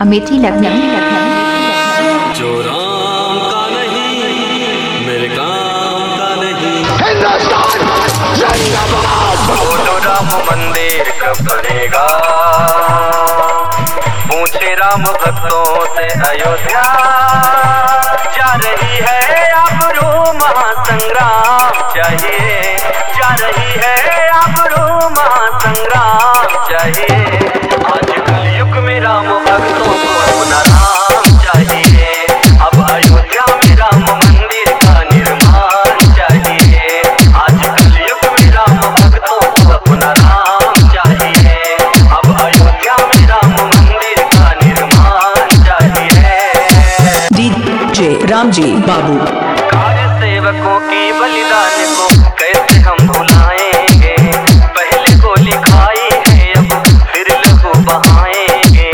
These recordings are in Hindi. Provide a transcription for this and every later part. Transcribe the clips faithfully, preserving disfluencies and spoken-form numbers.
अमेठी लखनऊ। जो राम का नहीं मेरे काम का नहीं। हिंदुस्तान जिंदाबाद। बोलो राम मंदिर कब बनेगा, पूछे राम भक्तों से अयोध्या। जा रही है आबरू महासंग्राम चाहिए, जा रही है आबरू महासंग्राम चाहिए। आज कलयुग में राम भक्तों को अपना राम चाहिए। अब अयोध्या में राम मंदिर का निर्माण चाहिए। आज कलयुग में राम भक्तों को अपना राम चाहिए। अब अयोध्या में राम मंदिर का निर्माण चाहिए। डीजे रामजी बाबू। कार्य सेवकों की बलिदान को कैसे हम भुलाएंगे, पहले गोली खाई है अब फिर लहू बहाएंगे।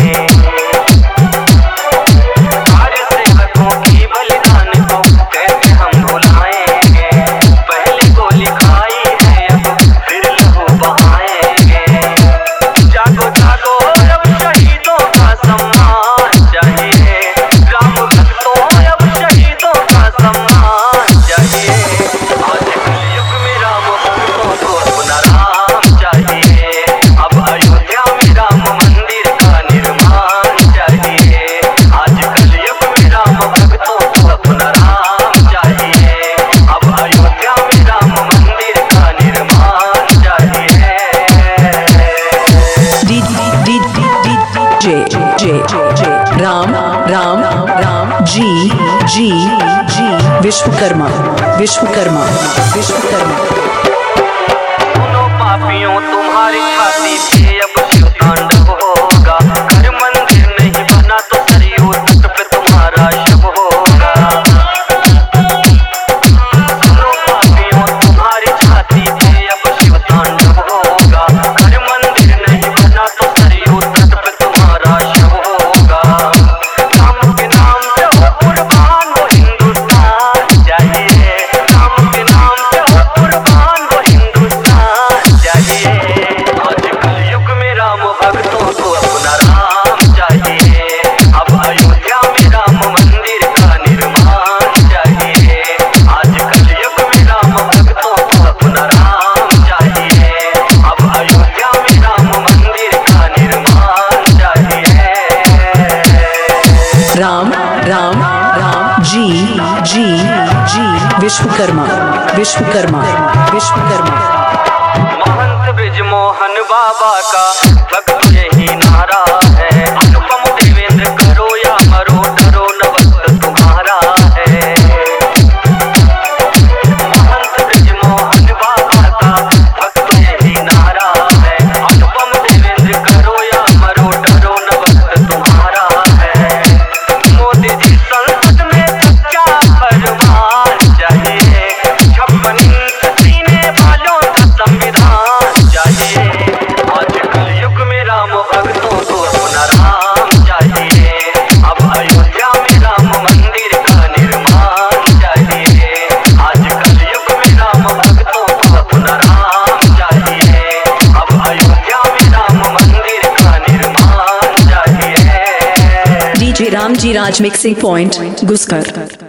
कार्य सेवकों की बलिदान को कैसे हम भुलाएंगे, पहले गोली खाई है अब फिर लहू बहाएंगे। जागो जागो अब शहीदों का सम्मान चाहिए। राम भक्तों अब शहीदों का सम्मान चाहिए। आज कलयुग में राम भक्तों को अपना राम चाहिए। अब अयोध्या में राम मंदिर का निर्माण चाहिए। आज कलयुग में राम भक्तों को अपना राम चाहिए। अब अयोध्या में राम मंदिर का निर्माण चाहिए। D D D D J J J Ram Ram Ram ji ji ji Vishwakarma Vishwakarma Vishwakarma. सुनो पापियों तुम्हारी छाती पे अब शिव तांडव होगा। घर मंदिर नहीं बना तो सरयू तट पे तुम्हारा शव होगा। सुनो पापियों तुम्हारी छाती पे अब शिव तांडव होगा। घर मंदिर नहीं बना तो सरयू तट पे तुम्हारा शव होगा। राम के नाम पे हो कुर्बान वो हिंदुस्तान चाहिए। राम के नाम पे हो कुर्बान वो हिंदुस्तान चाहिए। आज कलयुग में राम भक्तों को अपना राम चाहिए। अब अयोध्या में राम मंदिर का निर्माण चाहिए। आज कलयुग में राम भक्तों को अपना राम चाहिए। अब अयोध्या में राम मंदिर का निर्माण चाहिए। राम राम राम जी जी जी विश्वकर्मा विश्वकर्मा विश्वकर्मा। महंत ब्रिजमोहन बाबा का भक्त यही नारा है। अनुपम देवेंद्र करो या मरो डरो न वक्त तुम्हारा है। महंत ब्रिजमोहन बाबा का भक्त यही नारा है। अनुपम देवेंद्र करो या मरो डरो न वक्त तुम्हारा है। मोदी जी संसद में सच्चा फरमान चाहिए। छप्पन इंच सीने वालों का संविधान चाहिए। आज कलयुग में राम भक्तों को अपना राम चाहिए। अब अयोध्या में राम मंदिर का निर्माण चाहिए। आज कलयुग में राम भक्तों को अपना राम चाहिए। अब अयोध्या में राम मंदिर का निर्माण चाहिए। DJ Ramji Raj mixing point गुस्कर।